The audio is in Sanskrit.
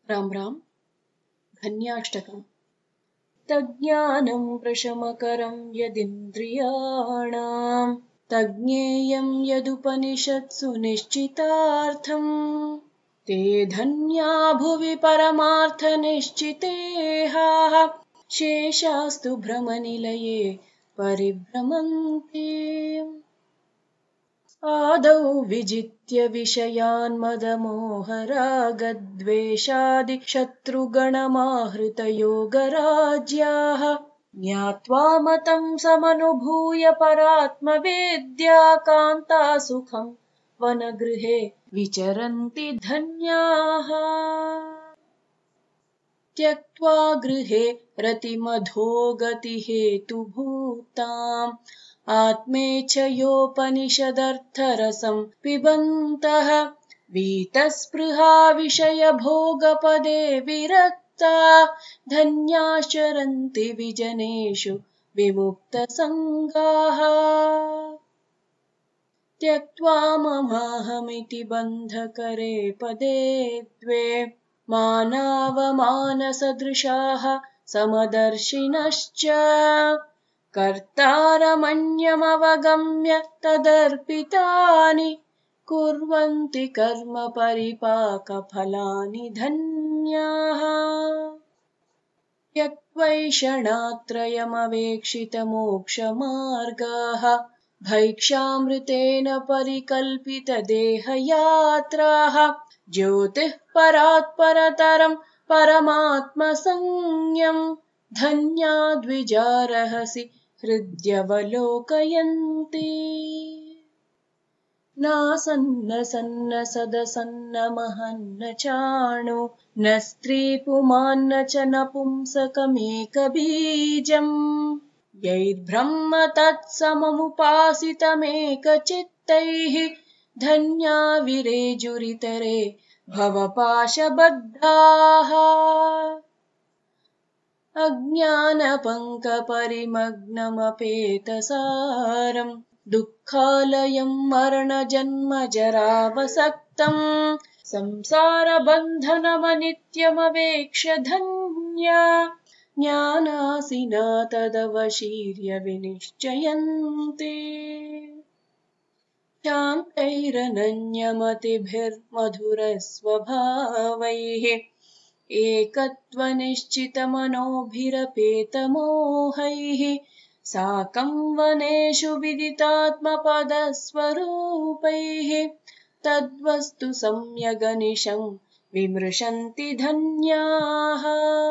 राम राम। धन्याष्टकम्। तज्ज्ञानं प्रशमकरं यदिन्द्रियाणां तज्ज्ञेयं यदुपनिषत्सु निश्चितार्थम् ते धन्या भुवि परमार्थनिश्चितेहाः शेषास्तु भ्रमनिलये परिभ्रमन्ति। आदौ विजित्य विषयान् मदमोहरागद्वेषादि शत्रुगणमाहृतयोगराज्याः ज्ञात्वा मतं समनुभूय परात्मवेद्या कान्ता सुखं वनगृहे विचरन्ति धन्याः। त्यक्त्वा गृहे रतिमधो गतिहेतुभूताम् आत्मेच्छयोपनिषदर्थरसं पिबन्तः वीतस्पृहा विषयभोगपदे विरक्ता धन्याश्चरन्ति विजनेषु विमुक्तसङ्गाः। त्यक्त्वा ममाहमिति बन्धकरे पदे द्वे मानावमानसदृशाः समदर्शिनश्च कर्तारमन्यमवगम्य तदर्पितानि कुर्वन्ति कर्म परिपाकफलानि धन्याः। त्यक्त्वैषणात्रयमवेक्षितमोक्षमार्गाः भैक्षामृतेन परिकल्पितदेहयात्राः ज्योतिः परात् परतरं परमात्मसंज्ञं धन्या द्विजारहसि हृद्यवलोकयन्ति। नासन्न सन्न सदसन्न महन्न चाणो न स्त्री पुमान्न च नपुंसकमेकबीजम् यैर्ब्रह्म तत्सममुपासितमेकचित्तैः धन्या विरेजुरितरे भवपाशबद्धाः। अज्ञानपङ्कपरिमग्नमपेतसारं दुःखालयं मरणजन्मजरावसक्तं संसारबन्धनमनित्यमवेक्ष्य धन्या ज्ञानासिना तदवशीर्य विनिश्चयन्ते। शान्तैरनन्यमतिभिर्मधुरस्वभावैः एकत्वनिश्चितमनोभिरपेतमोहैः साकं वनेषु विदितात्मपदस्वरूपैः तद्वस्तु सम्यगनिशं विमृशन्ति धन्याः।